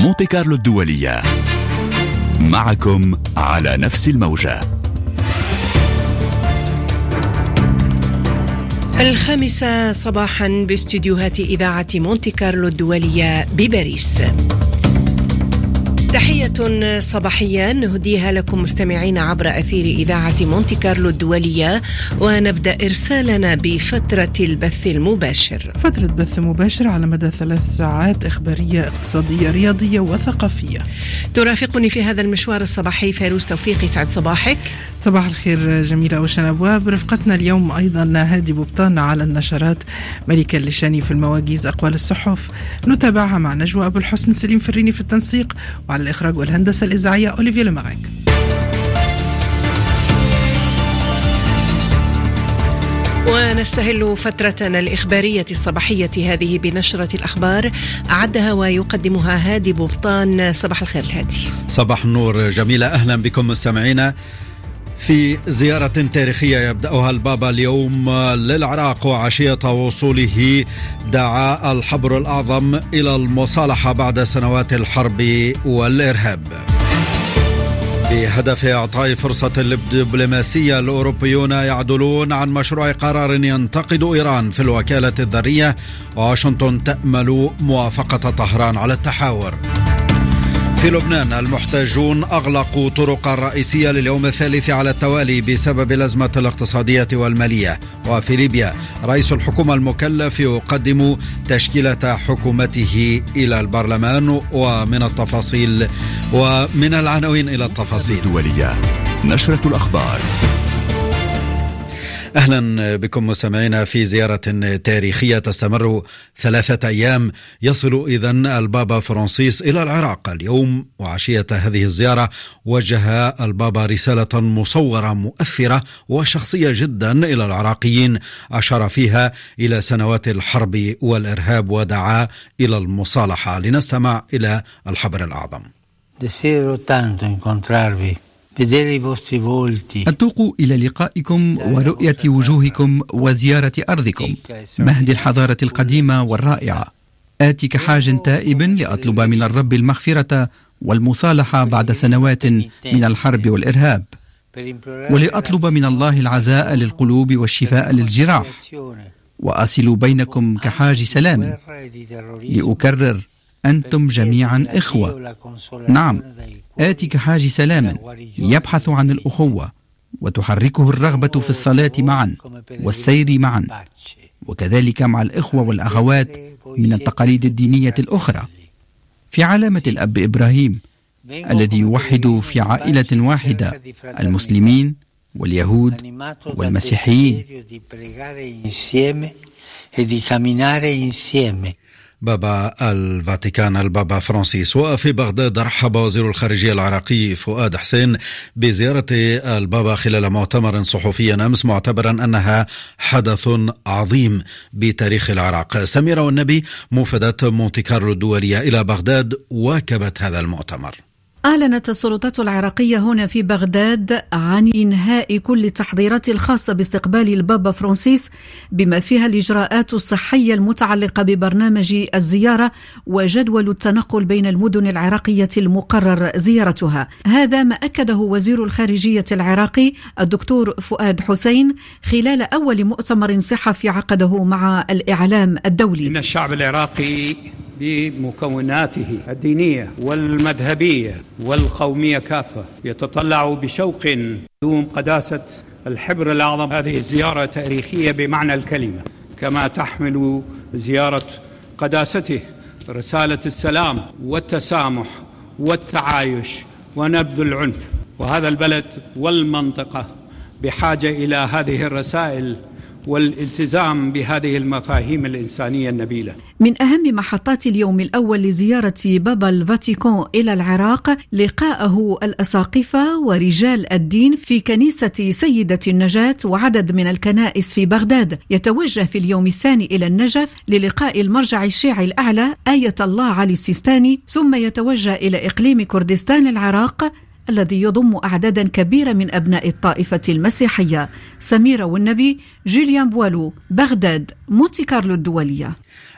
مونتي كارلو الدولية، معكم على نفس الموجة. 5:00 صباحا باستديوهات إذاعة مونتي كارلو الدولية بباريس. تحية صباحية نهديها لكم مستمعين عبر أثير إذاعة مونتي كارلو الدولية، ونبدأ إرسالنا بفترة البث المباشر. فترة بث مباشر على مدى 3 ساعات، إخبارية، اقتصادية، رياضية وثقافية. ترافقني في هذا المشوار الصباحي فيروز توفيق. يسعد صباحك. صباح الخير جميلة أوشن أبواب. رفقتنا اليوم أيضا هادي بوبطان على النشرات، ملكة اللشاني في المواجيز، أقوال الصحف نتابعها مع نجوى أبو الحسن، سليم فريني في التنسيق، وعلى الإخراج والهندسة الإذاعية أوليفيا لماغاك. ونستهل فترتنا الإخبارية الصباحية هذه بنشرة الأخبار أعدها ويقدمها هادي بوبطان. صباح الخير الهادي. صباح النور جميلة، أهلا بكم مستمعينا في زيارة تاريخية يبدأها البابا اليوم للعراق، وعشية وصوله دعا الحبر الأعظم إلى المصالحة بعد سنوات الحرب والإرهاب بهدف إعطاء فرصة للدبلوماسية. الأوروبيون يعدلون عن مشروع قرار ينتقد إيران في الوكالة الذرية، واشنطن تأمل موافقة طهران على التحاور. في لبنان المحتجون أغلقوا طرق الرئيسية لليوم الثالث على التوالي بسبب الأزمة الاقتصادية والمالية. وفي ليبيا رئيس الحكومة المكلف يقدم تشكيلة حكومته إلى البرلمان. ومن العناوين إلى التفاصيل. الدولية، نشرة الأخبار. أهلا بكم مستمعينا في زيارة تاريخية تستمر 3 أيام. يصل إذن البابا فرانسيس إلى العراق اليوم، وعشية هذه الزيارة وجه البابا رسالة مصورة مؤثرة وشخصية جدا إلى العراقيين، أشار فيها إلى سنوات الحرب والإرهاب ودعا إلى المصالحة. لنستمع إلى الحبر الأعظم. أتوق إلى لقائكم ورؤية وجوهكم وزيارة أرضكم، مهد الحضارة القديمة والرائعة. آتي كحاج تائب لأطلب من الرب المغفرة والمصالحة بعد سنوات من الحرب والإرهاب، ولأطلب من الله العزاء للقلوب والشفاء للجراح، وأصل بينكم كحاج سلام. لأكرر، أنتم جميعا إخوة. نعم، آتي كحاج سلام يبحث عن الأخوة، وتحركه الرغبة في الصلاة معا والسير معا، وكذلك مع الإخوة والأخوات من التقاليد الدينية الأخرى، في علامة الأب إبراهيم الذي يوحد في عائلة واحدة المسلمين واليهود والمسيحيين. بابا الفاتيكان البابا فرانسيس. وفي بغداد رحب وزير الخارجية العراقي فؤاد حسين بزيارة البابا خلال مؤتمر صحفي أمس، معتبرا أنها حدث عظيم بتاريخ العراق. سميرة والنبي موفدة مونتي كارلو الدولية إلى بغداد واكبت هذا المؤتمر. أعلنت السلطات العراقية هنا في بغداد عن إنهاء كل التحضيرات الخاصة باستقبال البابا فرانسيس، بما فيها الإجراءات الصحية المتعلقة ببرنامج الزيارة وجدول التنقل بين المدن العراقية المقرر زيارتها. هذا ما أكده وزير الخارجية العراقي الدكتور فؤاد حسين خلال أول مؤتمر صحفي عقده مع الإعلام الدولي. إن الشعب العراقي بمكوناته الدينية والمذهبية والقومية كافة يتطلع بشوق دوم قداسة الحبر الأعظم هذه الزيارة تاريخية بمعنى الكلمة، كما تحمل زيارة قداسته رسالة السلام والتسامح والتعايش ونبذ العنف، وهذا البلد والمنطقة بحاجة إلى هذه الرسائل والالتزام بهذه المفاهيم الإنسانية النبيلة. من أهم محطات اليوم الأول لزيارة بابا الفاتيكان إلى العراق لقاءه الأساقفة ورجال الدين في كنيسة سيدة النجاة وعدد من الكنائس في بغداد. يتوجه في اليوم الثاني إلى النجف للقاء المرجع الشيعي الأعلى آية الله علي السيستاني، ثم يتوجه إلى إقليم كردستان العراق الذي يضم أعدادا كبيرة من أبناء الطائفة المسيحية. سميرة والنبي، جوليان بوالو، بغداد، مونتي كارلو الدولية.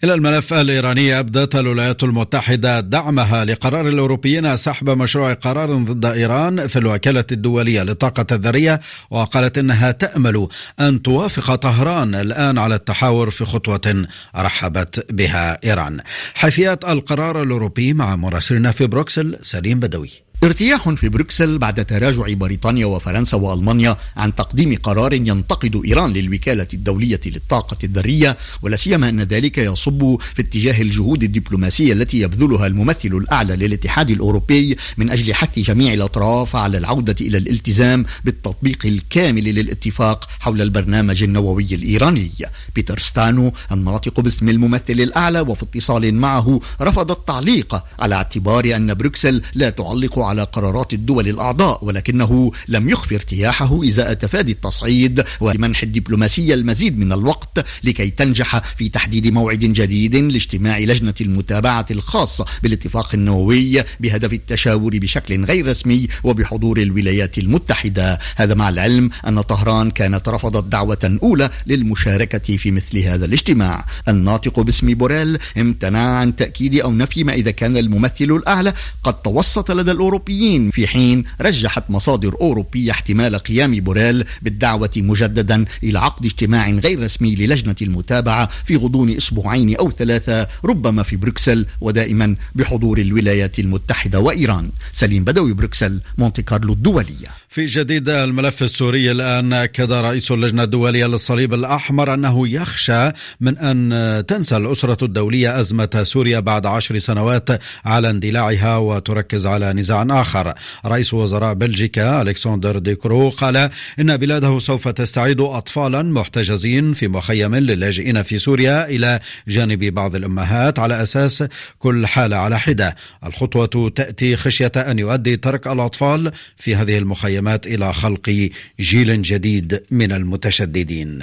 إلى الملف الإيراني، أبدت الولايات المتحدة دعمها لقرار الأوروبيين سحب مشروع قرار ضد إيران في الوكالة الدولية للطاقة الذرية، وقالت إنها تأمل أن توافق طهران الآن على التحاور في خطوة رحبت بها إيران. حيثيات القرار الأوروبي مع مراسلنا في بروكسل سليم بدوي. ارتياح في بروكسل بعد تراجع بريطانيا وفرنسا وألمانيا عن تقديم قرار ينتقد إيران للوكالة الدولية للطاقة الذرية، ولا سيما أن ذلك يصب في اتجاه الجهود الدبلوماسية التي يبذلها الممثل الأعلى للاتحاد الأوروبي من أجل حث جميع الأطراف على العودة إلى الالتزام بالتطبيق الكامل للاتفاق حول البرنامج النووي الإيراني. بيتر ستانو الناطق باسم الممثل الأعلى وفي اتصال معه رفض التعليق على اعتبار أن بروكسل لا تعلق على قرارات الدول الأعضاء، ولكنه لم يخفي ارتياحه إزاء تفادي التصعيد ومنح الدبلوماسية المزيد من الوقت لكي تنجح في تحديد موعد جديد لاجتماع لجنة المتابعة الخاصة بالاتفاق النووي بهدف التشاور بشكل غير رسمي وبحضور الولايات المتحدة. هذا مع العلم أن طهران كانت رفضت دعوة أولى للمشاركة في مثل هذا الاجتماع. الناطق باسم بوريل امتنع عن تأكيد أو نفي ما إذا كان الممثل الأعلى قد توسط لدى الأوروبيين، في حين رجحت مصادر أوروبية احتمال قيام بوريل بالدعوة مجددا إلى عقد اجتماع غير رسمي للجنة المتابعة في غضون 2 أو 3 ربما في بروكسل، ودائما بحضور الولايات المتحدة وإيران. سليم بدوي، بروكسل، مونتي كارلو الدولية. في جديد الملف السوري الآن، أكد رئيس اللجنة الدولية للصليب الأحمر أنه يخشى من أن تنسى الأسرة الدولية أزمة سوريا بعد 10 سنوات على اندلاعها وتركز على نزاع آخر. رئيس وزراء بلجيكا ألكسندر دي كرو قال إن بلاده سوف تستعيد أطفالا محتجزين في مخيم للاجئين في سوريا إلى جانب بعض الأمهات على أساس كل حالة على حدة. الخطوة تأتي خشية أن يؤدي ترك الأطفال في هذه المخيمات إلى خلق جيل جديد من المتشددين.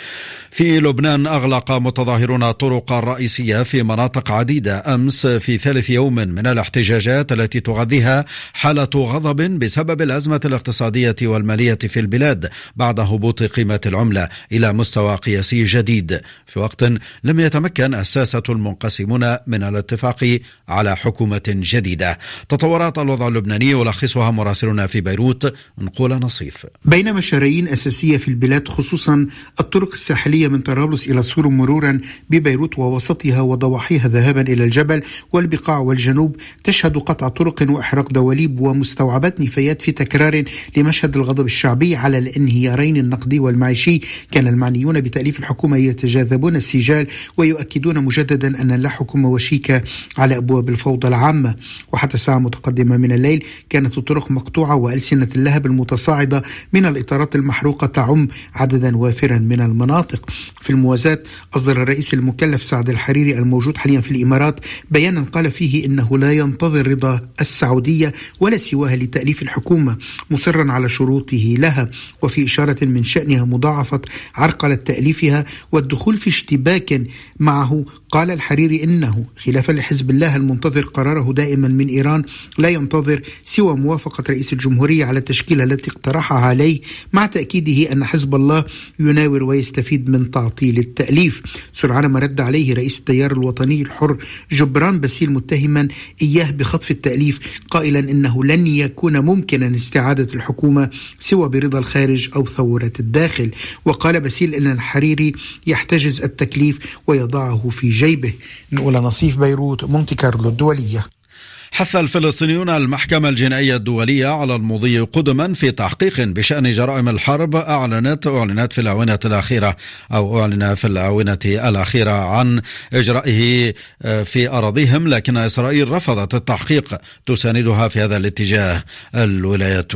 في لبنان أغلق متظاهرون طرق رئيسية في مناطق عديدة أمس في ثالث يوم من الاحتجاجات التي تغذيها حالة غضب بسبب الأزمة الاقتصادية والمالية في البلاد بعد هبوط قيمة العملة إلى مستوى قياسي جديد، في وقت لم يتمكن الساسة المنقسمون من الاتفاق على حكومة جديدة. تطورات الوضع اللبناني يلخصها مراسلنا في بيروت نقول نصيف. بينما شرايين أساسية في البلاد خصوصا الطرق الساحلية من طرابلس إلى السور مرورا ببيروت ووسطها وضواحيها ذهابا إلى الجبل والبقاع والجنوب تشهد قطع طرق وإحراق دواليب ومستوعبات نفايات في تكرار لمشهد الغضب الشعبي على الانهيارين النقدي والمعيشي. كان المعنيون بتأليف الحكومة يتجاذبون السجال ويؤكدون مجددا أن لا حكومة وشيكة على أبواب الفوضى العامة. وحتى ساعة متقدمة من الليل كانت الطرق مقطوعة وألسنة اللهب المتصاعدة من الإطارات المحروقة تعم عددا وافرا من المناطق. في الموازاة أصدر الرئيس المكلف سعد الحريري الموجود حاليا في الإمارات بيانا قال فيه إنه لا ينتظر رضا السعودية ولا سواها لتأليف الحكومة، مصرا على شروطه لها، وفي إشارة من شأنها مضاعفة عرقلة تأليفها والدخول في اشتباك معه. قال الحريري إنه خلافا لحزب الله المنتظر قراره دائما من إيران لا ينتظر سوى موافقة رئيس الجمهورية على التشكيلة التي اقترحها عليه، مع تأكيده أن حزب الله يناور ويستفيد من تعطيل التأليف. سرعان ما رد عليه رئيس التيار الوطني الحر جبران باسيل متهما إياه بخطف التأليف، قائلا إنه لن يكون ممكنا استعادة الحكومة سوى برضا الخارج أو ثورة الداخل. وقال باسيل أن الحريري يحتجز التكليف ويضعه في جيبه. نقول نصيف بيروت، مونتي كارلو الدولية. حث الفلسطينيون المحكمة الجنائية الدولية على المضي قدما في تحقيق بشأن جرائم الحرب أعلنت في الآونة الأخيرة أو أعلن في الآونة الأخيرة عن إجرائه في أراضيهم، لكن إسرائيل رفضت التحقيق. تساندها في هذا الاتجاه الولايات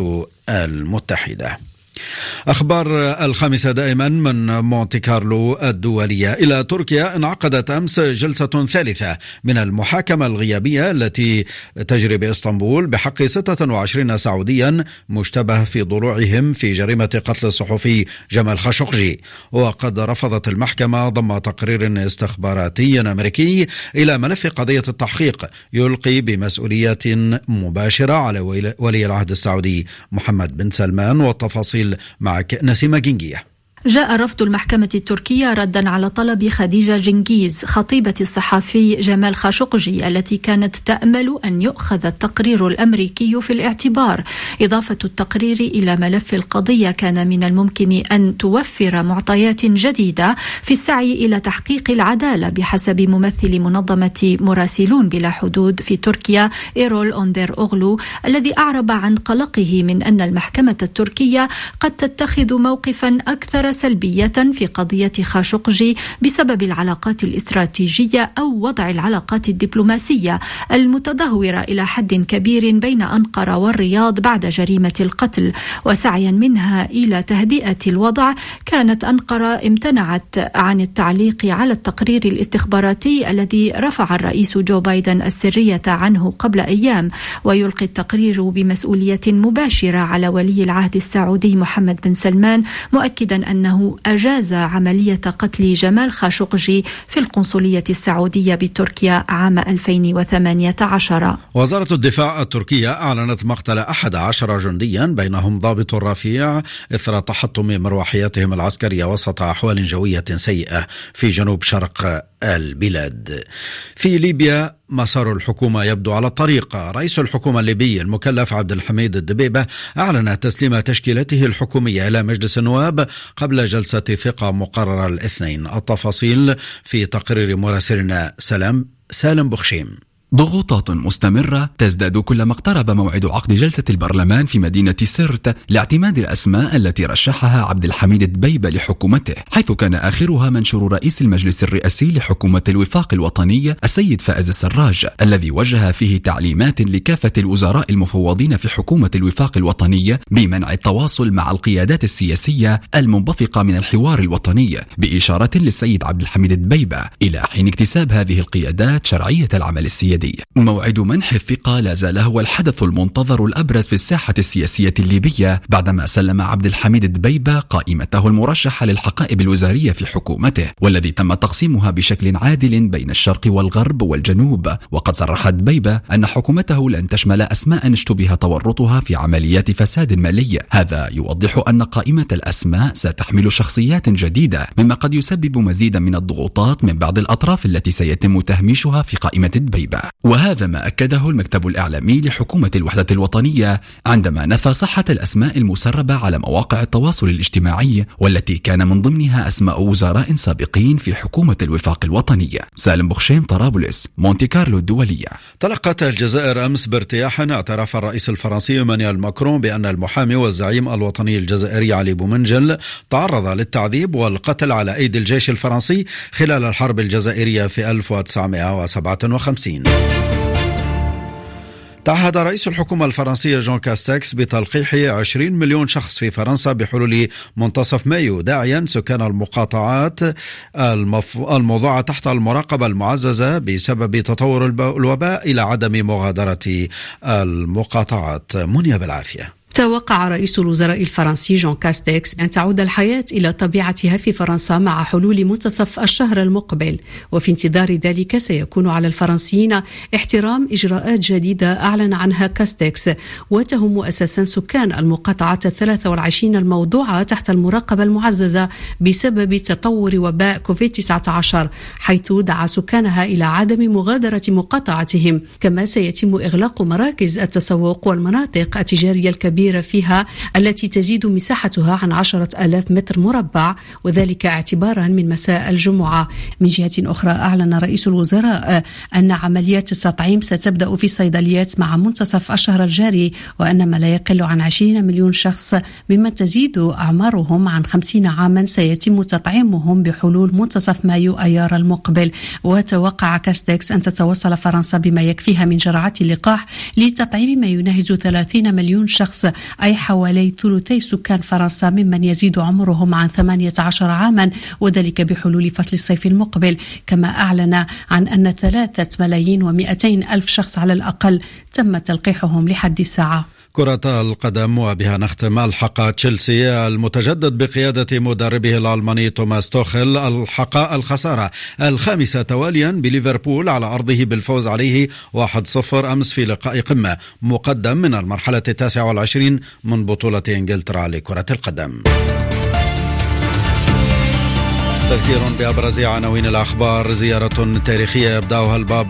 المتحدة. أخبار 5 دائما من مونتي كارلو الدولية. إلى تركيا انعقدت أمس جلسة ثالثة من المحاكمة الغيابية التي تجري بإسطنبول بحق 26 سعوديا مشتبه في ضلوعهم في جريمة قتل الصحفي جمال خاشقجي. وقد رفضت المحكمة ضم تقرير استخباراتي أمريكي إلى ملف قضية التحقيق يلقي بمسؤولية مباشرة على ولي العهد السعودي محمد بن سلمان. والتفاصيل مع نسيمة جنجية. جاء رفض المحكمة التركية ردا على طلب خديجة جنكيز خطيبة الصحفي جمال خاشقجي التي كانت تأمل أن يؤخذ التقرير الأمريكي في الاعتبار. إضافة التقرير إلى ملف القضية كان من الممكن أن توفر معطيات جديدة في السعي إلى تحقيق العدالة بحسب ممثل منظمة مراسلون بلا حدود في تركيا إيرول أوندر أوغلو، الذي أعرب عن قلقه من أن المحكمة التركية قد تتخذ موقفا أكثر سلبية في قضية خاشقجي بسبب العلاقات الاستراتيجية أو وضع العلاقات الدبلوماسية المتدهورة إلى حد كبير بين أنقرة والرياض بعد جريمة القتل، وسعيا منها إلى تهدئة الوضع كانت أنقرة امتنعت عن التعليق على التقرير الاستخباراتي الذي رفع الرئيس جو بايدن السرية عنه قبل أيام، ويلقي التقرير بمسؤولية مباشرة على ولي العهد السعودي محمد بن سلمان، مؤكدا أنه أجاز عملية قتل جمال خاشقجي في القنصلية السعودية بتركيا عام 2018. وزارة الدفاع التركية أعلنت مقتل 11 جنديا بينهم ضابط رفيع إثر تحطم مروحياتهم العسكرية وسط أحوال جوية سيئة في جنوب شرق البلاد. في ليبيا مسار الحكومة يبدو على الطريق. رئيس الحكومة الليبي المكلف عبد الحميد الدبيبة أعلن تسليم تشكيلته الحكومية إلى مجلس النواب قبل جلسة ثقة مقررة الاثنين. التفاصيل في تقرير مراسلنا سالم بخشيم. ضغوطات مستمرة تزداد كلما اقترب موعد عقد جلسة البرلمان في مدينة سرت لاعتماد الأسماء التي رشحها عبد الحميد الدبيبة لحكومته، حيث كان آخرها منشور رئيس المجلس الرئاسي لحكومة الوفاق الوطني السيد فائز السراج، الذي وجه فيه تعليمات لكافة الوزراء المفوضين في حكومة الوفاق الوطني بمنع التواصل مع القيادات السياسية المنبثقة من الحوار الوطني، بإشارة للسيد عبد الحميد الدبيبة إلى حين اكتساب هذه القيادات شرعية العمل السيادي. موعد منح الثقة لا زال هو الحدث المنتظر الأبرز في الساحة السياسية الليبية، بعدما سلم عبد الحميد الدبيبة قائمته المرشحة للحقائب الوزارية في حكومته، والذي تم تقسيمها بشكل عادل بين الشرق والغرب والجنوب. وقد صرح الدبيبة أن حكومته لن تشمل أسماء اشتبه تورطها في عمليات فساد مالي. هذا يوضح أن قائمة الأسماء ستحمل شخصيات جديدة، مما قد يسبب مزيدا من الضغوطات من بعض الأطراف التي سيتم تهميشها في قائمة الدبيبة. وهذا ما أكده المكتب الإعلامي لحكومة الوحدة الوطنية عندما نفى صحة الأسماء المسربة على مواقع التواصل الاجتماعي، والتي كان من ضمنها أسماء وزراء سابقين في حكومة الوفاق الوطنية. سالم بخشيم، طرابلس، مونتي كارلو الدولية. تلقت الجزائر أمس بارتياح اعتراف الرئيس الفرنسي إيمانويل ماكرون بأن المحامي والزعيم الوطني الجزائري علي بومنجل تعرض للتعذيب والقتل على أيدي الجيش الفرنسي خلال الحرب الجزائرية في 1957. تعهد رئيس الحكومة الفرنسية جون كاستكس بتلقيح 20 مليون شخص في فرنسا بحلول منتصف مايو، داعيا سكان المقاطعات الموضوعة تحت المراقبة المعززة بسبب تطور الوباء إلى عدم مغادرة المقاطعات. منيا بالعافية. توقع رئيس الوزراء الفرنسي جون كاستكس أن تعود الحياة إلى طبيعتها في فرنسا مع حلول منتصف الشهر المقبل، وفي انتظار ذلك سيكون على الفرنسيين احترام إجراءات جديدة أعلن عنها كاستكس، وتهم أساسا سكان المقاطعة 23 الموضوعة تحت المراقبة المعززة بسبب تطور وباء كوفيد-19، حيث دعا سكانها إلى عدم مغادرة مقاطعتهم. كما سيتم إغلاق مراكز التسوق والمناطق التجارية الكبيرة فيها التي تزيد مساحتها عن 10,000 متر مربع، وذلك اعتبارا من مساء الجمعة. من جهة أخرى أعلن رئيس الوزراء أن عمليات التطعيم ستبدأ في الصيدليات مع منتصف الشهر الجاري، وأن ما لا يقل عن 20 مليون شخص ممن تزيد أعمارهم عن 50 عاما سيتم تطعيمهم بحلول منتصف مايو أيار المقبل. وتوقع كاستكس أن تتوصل فرنسا بما يكفيها من جرعات اللقاح لتطعيم ما يناهز 30 مليون شخص، أي حوالي ثلثي سكان فرنسا ممن يزيد عمرهم عن 18 عاما، وذلك بحلول فصل الصيف المقبل. كما أعلن عن أن 3,200,000 شخص على الأقل تم تلقيحهم لحد الساعة. كرة القدم، وبها نختم. الحق تشيلسي المتجدد بقيادة مدربه الألماني توماس توخيل الخسارة الخامسة تواليا بليفربول على أرضه بالفوز عليه 1-0 أمس في لقاء قمة مقدم من المرحلة 29 من بطولة إنجلترا لكرة القدم. تذكير بأبرز عناوين الأخبار. زيارة تاريخية يبدأها البابا